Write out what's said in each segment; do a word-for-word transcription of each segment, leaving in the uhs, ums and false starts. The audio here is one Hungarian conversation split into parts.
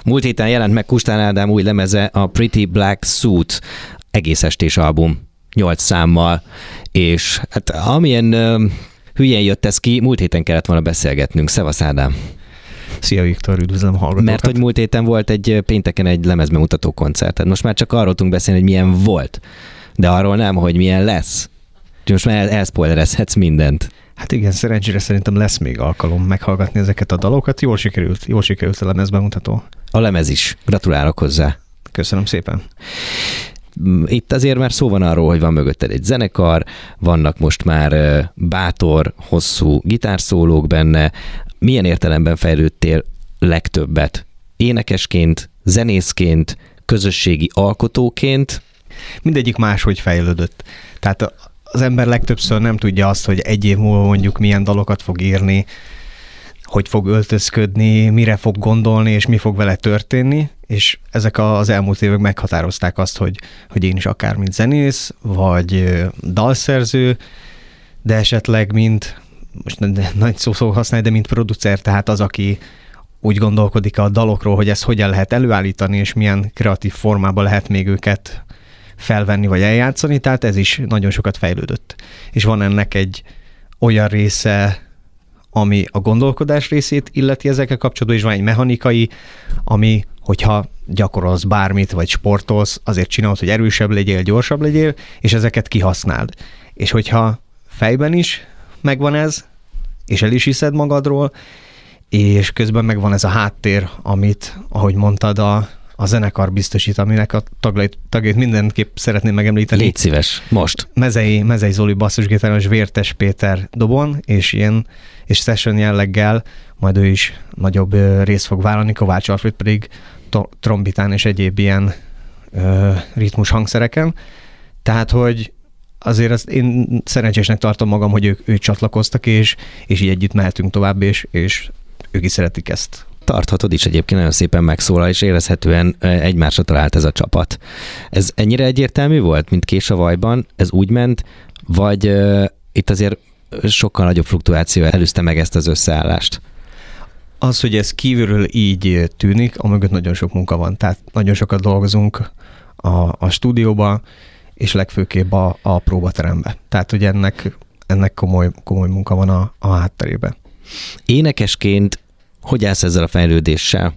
Múlt héten jelent meg Kustán Ádám új lemeze, a Pretty Black Suit, egész estés album, nyolc számmal, és hát amilyen uh, hülyén jött ez ki, múlt héten kellett volna beszélgetnünk. Szevasz Ádám! Szia Viktor, üdvözlöm a hallgatókat! Mert hogy múlt héten volt egy pénteken egy lemezbemutató koncerted. Most már csak arról tudunk beszélni, hogy milyen volt, de arról nem, hogy milyen lesz. Most már elszpoilerezhetsz mindent. Hát igen, szerencsére szerintem lesz még alkalom meghallgatni ezeket a dalokat. Jól sikerült, jól sikerült a lemezbemutató. A lemez is. Gratulálok hozzá. Köszönöm szépen. Itt azért már szó van arról, hogy van mögötted egy zenekar, vannak most már bátor, hosszú gitárszólók benne. Milyen értelemben fejlődtél legtöbbet? Énekesként, zenészként, közösségi alkotóként? Mindegyik máshogy fejlődött. Tehát az ember legtöbbször nem tudja azt, hogy egy év múlva mondjuk milyen dalokat fog írni, hogy fog öltözködni, mire fog gondolni, és mi fog vele történni, és ezek az elmúlt évek meghatározták azt, hogy, hogy én is akár mint zenész, vagy dalszerző, de esetleg mint, most nagy szó szó használni, de mint producer, tehát az, aki úgy gondolkodik a dalokról, hogy ezt hogyan lehet előállítani, és milyen kreatív formában lehet még őket felvenni, vagy eljátszani, tehát ez is nagyon sokat fejlődött. És van ennek egy olyan része, ami a gondolkodás részét illeti ezekkel kapcsolatban, és van egy mechanikai, ami, hogyha gyakorolsz bármit, vagy sportolsz, azért csinálod, hogy erősebb legyél, gyorsabb legyél, és ezeket kihasználd. És hogyha fejben is megvan ez, és el is hiszed magadról, és közben megvan ez a háttér, amit, ahogy mondtad, a, a zenekar biztosít, aminek a tagjait, tagjait mindenképp szeretném megemlíteni. Légy szíves, most. Mezei, Mezei Zoli basszusgitáros, Vértes Péter dobon, és ilyen, és session jelleggel, majd ő is nagyobb részt fog vállalni, Kovács Alfred pedig to- trombitán és egyéb ilyen ö, ritmus hangszereken. Tehát, hogy azért azt én szerencsésnek tartom magam, hogy ők, ők csatlakoztak, és, és így együtt mehetünk tovább, és, és ők is szeretik ezt. Tarthatod is egyébként, nagyon szépen megszólal, és érezhetően egymásra talált ez a csapat. Ez ennyire egyértelmű volt, mint kés a vajban? Ez úgy ment, vagy uh, itt azért sokkal nagyobb fluktuáció előzte meg ezt az összeállást? Az, hogy ez kívülről így tűnik, amögött nagyon sok munka van. Tehát nagyon sokat dolgozunk a, a stúdióba, és legfőképp a, a próbaterembe. Tehát, hogy ennek, ennek komoly, komoly munka van a, a hátterében. Énekesként hogy állsz ezzel a fejlődéssel?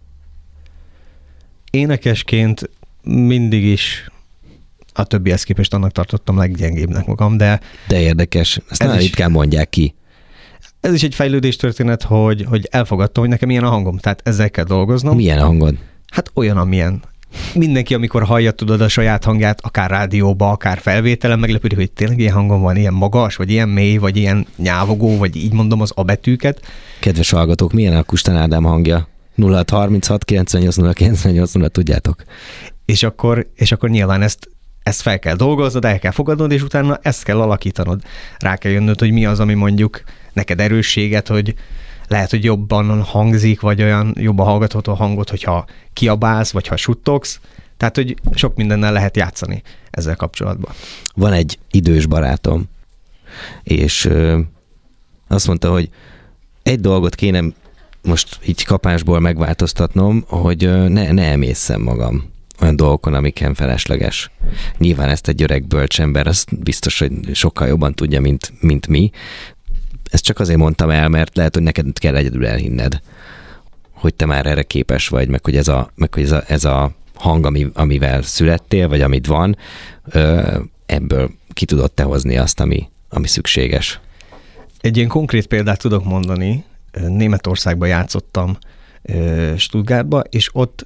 Énekesként mindig is a többihez képest annak tartottam leggyengébbnek magam, de... De érdekes, ezt nagyon ritkán mondják ki. Ez is egy fejlődés történet, hogy, hogy elfogadtam, hogy nekem ilyen a hangom, tehát ezzel kell dolgoznom. Milyen a hangod? Hát olyan, amilyen. Mindenki, amikor hallja, tudod a saját hangját, akár rádióba, akár felvételen, meglepődik, hogy tényleg ilyen hangom van, ilyen magas, vagy ilyen mély, vagy ilyen nyávogó, vagy így mondom az abetűket. Kedves hallgatók, milyen a Kustán Ádám hangja? nulla hat harminchat kilencvennyolc nulla kilencvennyolc nulla, tudjátok. És akkor, és akkor nyilván ezt, ezt fel kell dolgoznod, el kell fogadnod, és utána ezt kell alakítanod. Rá kell jönnöd, hogy mi az, ami mondjuk neked erősséget, hogy lehet, hogy jobban hangzik, vagy olyan jobban hallgatható a hangot, hogyha kiabálsz, vagy ha suttogsz. Tehát, hogy sok mindennel lehet játszani ezzel kapcsolatban. Van egy idős barátom, és ö, azt mondta, hogy egy dolgot kéne most így kapásból megváltoztatnom, hogy ö, ne, ne emészszem magam olyan dolgokon, amiken felesleges. Nyilván ezt egy öreg bölcsember, azt biztos, hogy sokkal jobban tudja, mint, mint mi. Ezt csak azért mondtam el, mert lehet, hogy neked kell egyedül elhinned, hogy te már erre képes vagy, meg hogy ez a, meg hogy ez a, ez a hang, ami, amivel születtél, vagy amit van, ebből ki tudod te hozni azt, ami, ami szükséges. Egy ilyen konkrét példát tudok mondani. Németországban játszottam Stuttgartba, és ott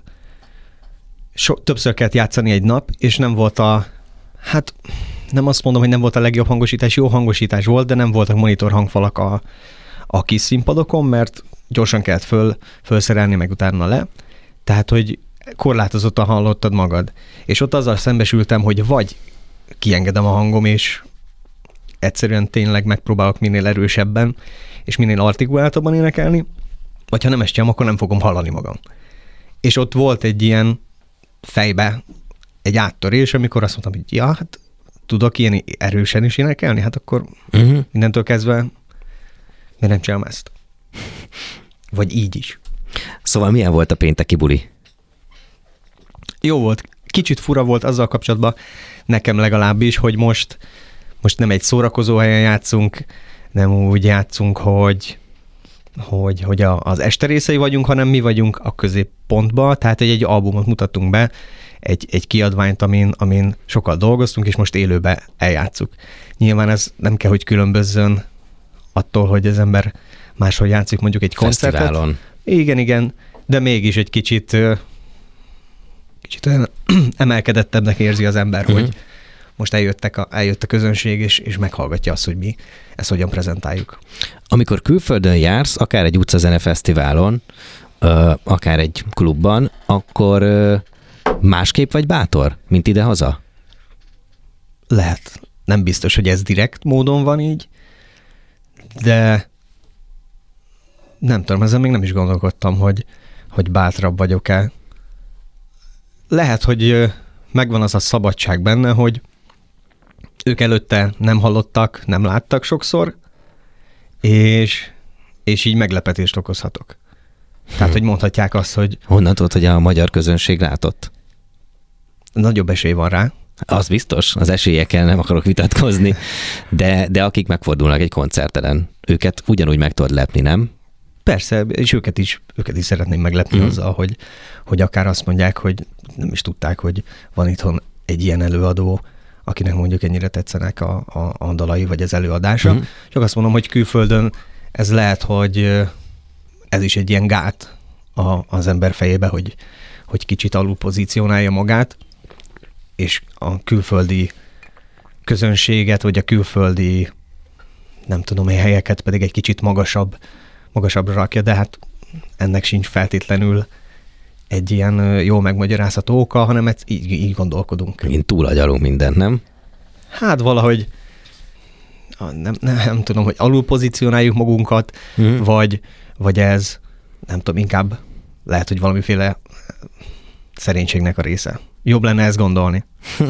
so, többször kellett játszani egy nap, és nem volt a, hát nem azt mondom, hogy nem volt a legjobb hangosítás, jó hangosítás volt, de nem voltak monitor hangfalak a, a kis színpadokon, mert gyorsan kellett föl, fölszerelni, meg utána le. Tehát, hogy korlátozottan hallottad magad. És ott azzal szembesültem, hogy vagy kiengedem a hangom, és egyszerűen tényleg megpróbálok minél erősebben, és minél artikuláltabban énekelni, vagy ha nem ezt csinálom, akkor nem fogom hallani magam. És ott volt egy ilyen fejbe egy áttörés, amikor azt mondtam, hogy ja, hát tudok ilyen erősen is énekelni, hát akkor uh-huh. innentől kezdve miért nem csinálom ezt? Vagy így is. Szóval milyen volt a pénteki buli? Jó volt. Kicsit fura volt azzal kapcsolatban, nekem legalábbis, hogy most, most nem egy szórakozó helyen játszunk, nem úgy játszunk, hogy, hogy, hogy a, az este részei vagyunk, hanem mi vagyunk a középpontban, tehát egy, egy albumot mutattunk be, egy, egy kiadványt, amin, amin sokat dolgoztunk, és most élőbe eljátszuk. Nyilván ez nem kell, hogy különbözzön attól, hogy az ember máshol játszik mondjuk egy koncertet. Fesztiválon. Igen, igen, de mégis egy kicsit, kicsit olyan emelkedettebbnek érzi az ember, uh-huh. hogy most eljöttek a, eljött a közönség, és, és meghallgatja azt, hogy mi ezt hogyan prezentáljuk. Amikor külföldön jársz, akár egy utcazene fesztiválon, akár egy klubban, akkor másképp vagy bátor, mint ide-haza? Lehet. Nem biztos, hogy ez direkt módon van így, de nem tudom, ezzel még nem is gondolkodtam, hogy, hogy bátrabb vagyok-e. Lehet, hogy megvan az a szabadság benne, hogy ők előtte nem hallottak, nem láttak sokszor, és, és így meglepetést okozhatok. Tehát, hm. hogy mondhatják azt, hogy... Honnan tudod, hogy a magyar közönség látott? Nagyobb esély van rá. Az biztos, az esélyekkel nem akarok vitatkozni, de, de akik megfordulnak egy koncertelen, őket ugyanúgy meg tudod lepni, nem? Persze, és őket is, őket is szeretném meglepni mm. azzal, hogy, hogy akár azt mondják, hogy nem is tudták, hogy van itthon egy ilyen előadó, akinek mondjuk ennyire tetszenek a, a, a dalai, vagy az előadása. Mm. Csak azt mondom, hogy külföldön ez lehet, hogy ez is egy ilyen gát a, az ember fejébe, hogy, hogy kicsit alul pozícionálja magát, és a külföldi közönséget, vagy a külföldi, nem tudom, helyeket pedig egy kicsit magasabb, magasabbra rakja, de hát ennek sincs feltétlenül egy ilyen jó megmagyarázható oka, hanem ezt így, így gondolkodunk. Én túlagyalunk mindent, nem? Hát valahogy nem, nem, nem tudom, hogy alul pozícionáljuk magunkat, mm. vagy, vagy ez, nem tudom, inkább lehet, hogy valamiféle szerénységnek a része. Jobb lenne ezt gondolni.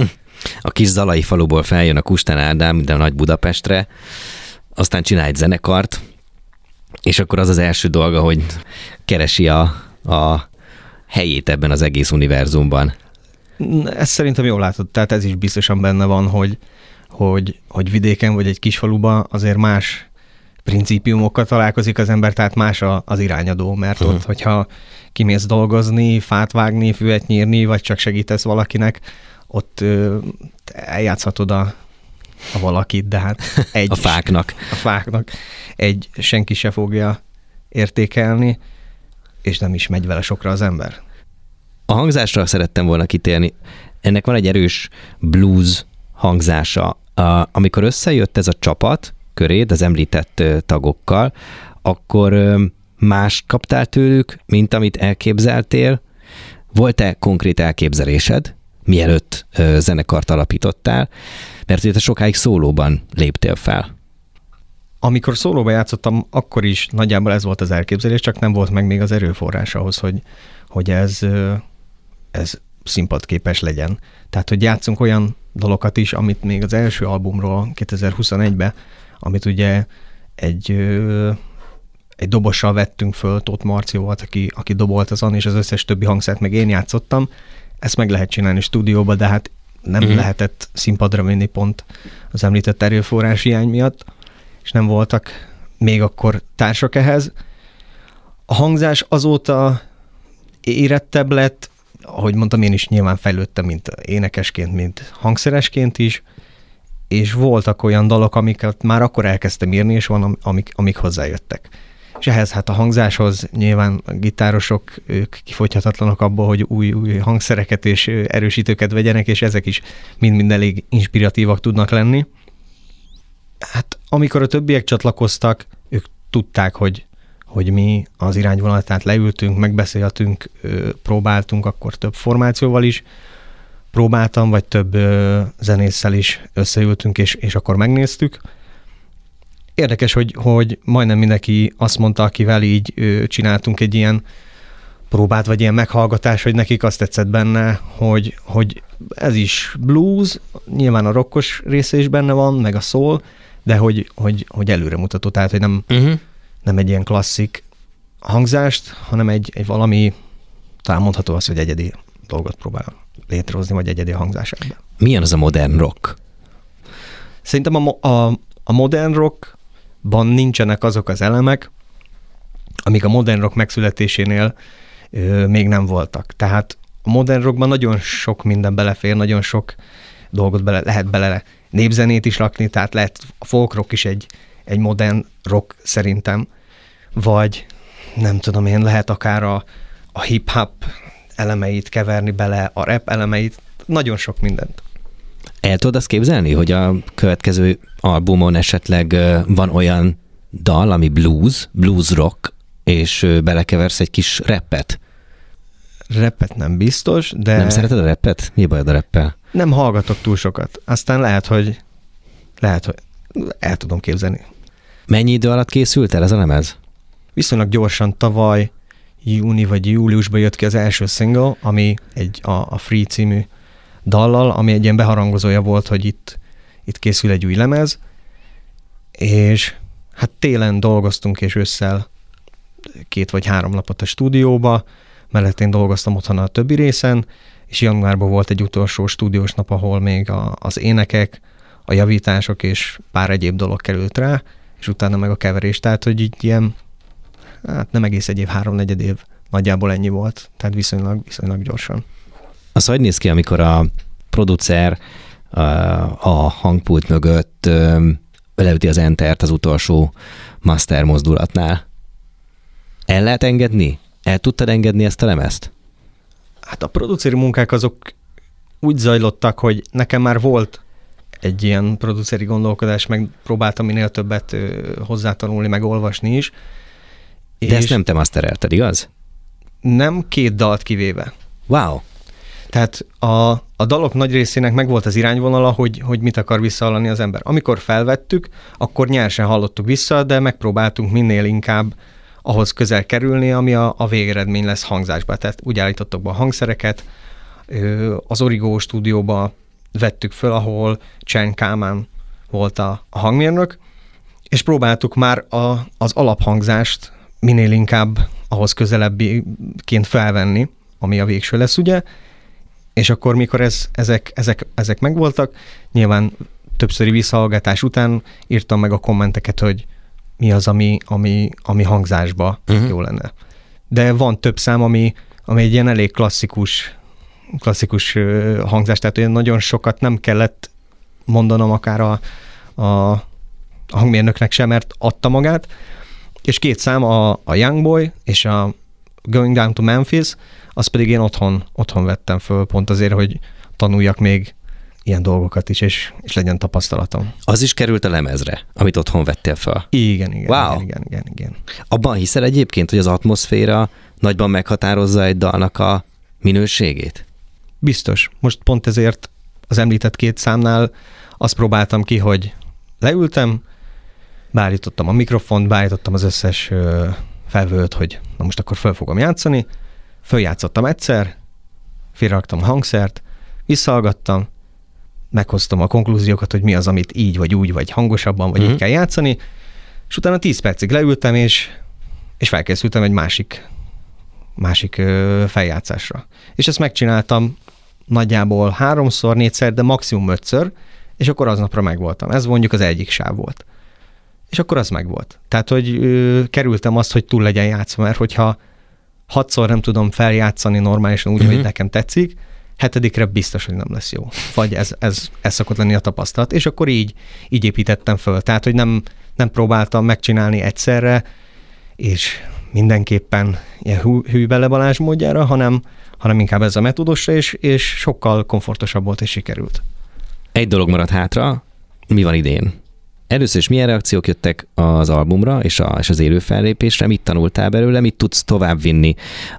A kis zalai faluból feljön a Kustán Ádám ide a Nagy Budapestre, aztán csinál egy zenekart, és akkor az az első dolga, hogy keresi a, a helyét ebben az egész univerzumban. Ezt szerintem jól látod, tehát ez is biztosan benne van, hogy, hogy, hogy vidéken vagy egy kisfaluban azért más principiumokkal találkozik az ember, tehát más a, az irányadó, mert hmm. ott, hogyha kimész dolgozni, fát vágni, füvet nyírni, vagy csak segítesz valakinek, ott ö, eljátszhatod a, a valakit, de hát egy... a fáknak. A fáknak. Egy senki se fogja értékelni, és nem is megy vele sokra az ember. A hangzásra szerettem volna kitérni. Ennek van egy erős blues hangzása. Amikor összejött ez a csapat köréd, az említett tagokkal, akkor más kaptál tőlük, mint amit elképzeltél? Volt-e konkrét elképzelésed, mielőtt zenekart alapítottál? Mert ugye te sokáig szólóban léptél fel. Amikor szólóban játszottam, akkor is nagyjából ez volt az elképzelés, csak nem volt meg még az erőforrás ahhoz, hogy, hogy ez, ez színpadképes legyen. Tehát, hogy játszunk olyan dalokat is, amit még az első albumról kétezer-huszonegyben, amit ugye egy, egy dobossal vettünk föl, Tóth Marci volt, aki, aki dobolt azon, és az összes többi hangszert meg én játszottam. Ezt meg lehet csinálni stúdióba, de hát nem mm. lehetett színpadra vinni pont az említett erőforrás hiány miatt, és nem voltak még akkor társak ehhez. A hangzás azóta érettebb lett, ahogy mondtam, én is nyilván fejlődtem, mint énekesként, mint hangszeresként is, és voltak olyan dalok, amiket már akkor elkezdtem írni, és van, amik, amik hozzájöttek. És ehhez hát a hangzáshoz nyilván a gitárosok, ők kifogyhatatlanok abból, hogy új, új hangszereket és erősítőket vegyenek, és ezek is mind-mind elég inspiratívak tudnak lenni. Hát amikor a többiek csatlakoztak, ők tudták, hogy, hogy mi az irányvonal, tehát leültünk, megbeszéltünk, próbáltunk akkor több formációval is, próbáltam, vagy több zenésszel is összeültünk, és, és akkor megnéztük. Érdekes, hogy, hogy majdnem mindenki azt mondta, akivel így csináltunk egy ilyen próbát, vagy ilyen meghallgatás, hogy nekik azt tetszett benne, hogy, hogy ez is blues, nyilván a rockos része is benne van, meg a soul, de hogy, hogy, hogy előremutató, tehát hogy nem, uh-huh. nem egy ilyen klasszik, hangzást, hanem egy, egy valami, talán mondható az, hogy egyedi dolgot próbál létrehozni, vagy egyedi hangzás ebben. Milyen az a modern rock? Szerintem a, a, a modern rockban nincsenek azok az elemek, amik a modern rock megszületésénél ö, még nem voltak. Tehát a modern rockban nagyon sok minden belefér, nagyon sok dolgot bele, lehet bele népzenét is lakni, tehát lehet a folk rock is egy, egy modern rock szerintem, vagy nem tudom én, lehet akár a, a hip-hop elemeit keverni bele, a rap elemeit, nagyon sok mindent. El tudod azt képzelni, hogy a következő albumon esetleg van olyan dal, ami blues, blues rock, és belekeversz egy kis rappet? Rappet nem biztos, de... Nem szereted a rappet? Mi bajod a rappel? Nem hallgatok túl sokat. Aztán lehet, hogy lehet, hogy el tudom képzelni. Mennyi idő alatt készült el ez a lemez? Viszonylag gyorsan tavaly júni vagy júliusban jött ki az első single, ami egy a, a Free című dallal, ami egy ilyen beharangozója volt, hogy itt, itt készül egy új lemez, és hát télen dolgoztunk, és ősszel két vagy három napot a stúdióba, mellett én dolgoztam otthon a többi részen, és januárban volt egy utolsó stúdiós nap, ahol még a, az énekek, a javítások és pár egyéb dolog került rá, és utána meg a keverés. Tehát, hogy így ilyen, hát nem egész egy év, háromnegyed év, nagyjából ennyi volt, tehát viszonylag, viszonylag gyorsan. Az hogy néz ki, amikor a producer a hangpult mögött leüti az entert az utolsó master mozdulatnál? El lehet engedni? El tudtad engedni ezt a lemezt? Hát a produceri munkák azok úgy zajlottak, hogy nekem már volt egy ilyen produceri gondolkodás, meg próbáltam minél többet hozzátanulni, meg olvasni is. De és ezt nem te masterelted, igaz? Nem, két dalt kivéve. Wow! Tehát a, a dalok nagy részének megvolt az irányvonala, hogy, hogy mit akar visszahallani az ember. Amikor felvettük, akkor nyersen hallottuk vissza, de megpróbáltunk minél inkább ahhoz közel kerülni, ami a, a végeredmény lesz hangzásban. Tehát úgy állítottak be a hangszereket, az Origo stúdióba vettük föl, ahol Csern Kálmán volt a, a hangmérnök, és próbáltuk már a, az alaphangzást minél inkább ahhoz közelebbiként felvenni, ami a végső lesz, ugye, és akkor, mikor ez, ezek, ezek, ezek megvoltak, nyilván többszöri visszahallgatás után írtam meg a kommenteket, hogy mi az, ami, ami, ami hangzásba uh-huh. jó lenne. De van több szám, ami, ami egy ilyen elég klasszikus, klasszikus hangzás, tehát olyan nagyon sokat nem kellett mondanom akár a, a, a hangmérnöknek sem, mert adta magát, és két szám, a, a Young Boy és a Going Down to Memphis, azt pedig én otthon, otthon vettem föl, pont azért, hogy tanuljak még ilyen dolgokat is, és, és legyen tapasztalatom. Az is került a lemezre, amit otthon vettél fel? Igen, igen, wow. igen, igen, igen, igen. Abban hiszel egyébként, hogy az atmoszféra nagyban meghatározza egy dalnak a minőségét? Biztos. Most pont ezért az említett két számnál azt próbáltam ki, hogy leültem, beállítottam a mikrofont, beállítottam az összes ö, felvőt, hogy na most akkor föl fogom játszani, följátszottam egyszer, félreraktam a hangszert, visszahallgattam, meghoztam a konklúziókat, hogy mi az, amit így, vagy úgy, vagy hangosabban, vagy mm-hmm. így kell játszani, és utána tíz percig leültem, és, és felkészültem egy másik, másik ö, feljátszásra. És ezt megcsináltam nagyjából háromszor, négyszer, de maximum ötször, és akkor aznapra megvoltam. Ez mondjuk az egyik sáv volt. És akkor az megvolt. Tehát, hogy ö, kerültem azt, hogy túl legyen játszva, mert hogyha hatszor nem tudom feljátszani normálisan úgy, mm-hmm. hogy nekem tetszik, hetedikre biztos, hogy nem lesz jó. Vagy ez, ez, ez szokott lenni a tapasztalat. És akkor így, így építettem föl. Tehát, hogy nem, nem próbáltam megcsinálni egyszerre, és mindenképpen ilyen hű, hű bele Balázs módjára, hanem, hanem inkább ez a metódusra, és, és sokkal komfortosabb volt, és sikerült. Egy dolog maradt hátra, mi van idén? Először is milyen reakciók jöttek az albumra és, a, és az élő fellépésre? Mit tanultál belőle? Mit tudsz továbbvinni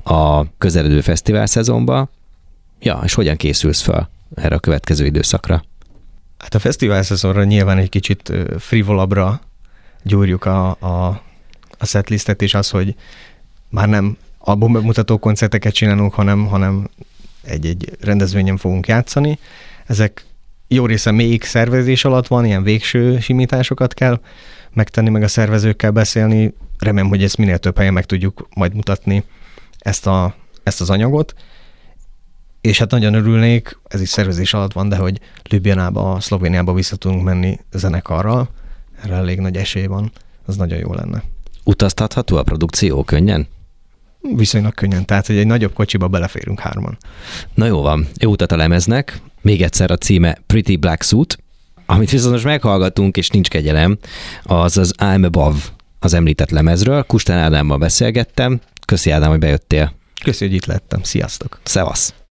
a közeledő fesztivál szezonba? Ja, és hogyan készülsz fel erre a következő időszakra? Hát a fesztivál szezonra nyilván egy kicsit frivolabbra gyúrjuk a, a, a setlistet, és az, hogy már nem albumbemutató koncerteket csinálunk, hanem, hanem egy-egy rendezvényen fogunk játszani. Ezek jó része még szervezés alatt van, ilyen végső simításokat kell megtenni, meg a szervezőkkel beszélni. remélem, hogy ezt minél több helyen meg tudjuk majd mutatni ezt, a, ezt az anyagot. És hát nagyon örülnék, ez is szervezés alatt van, de hogy Ljubljanába, Szlovéniába vissza tudunk menni zenekarral. Erre elég nagy esély van, az nagyon jó lenne. Utaztatható a produkció könnyen? Viszonylag könnyen, tehát hogy egy nagyobb kocsiba beleférünk hárman. Na jó van, jó utat a lemeznek. Még egyszer a címe Pretty Black Suit, amit viszont most meghallgatunk, és nincs kegyelem, az az I'm Above az említett lemezről. Kustán Ádámmal beszélgettem. Köszi Ádám, hogy bejöttél. Köszi, hogy itt lettem. Sziasztok! Szevasz!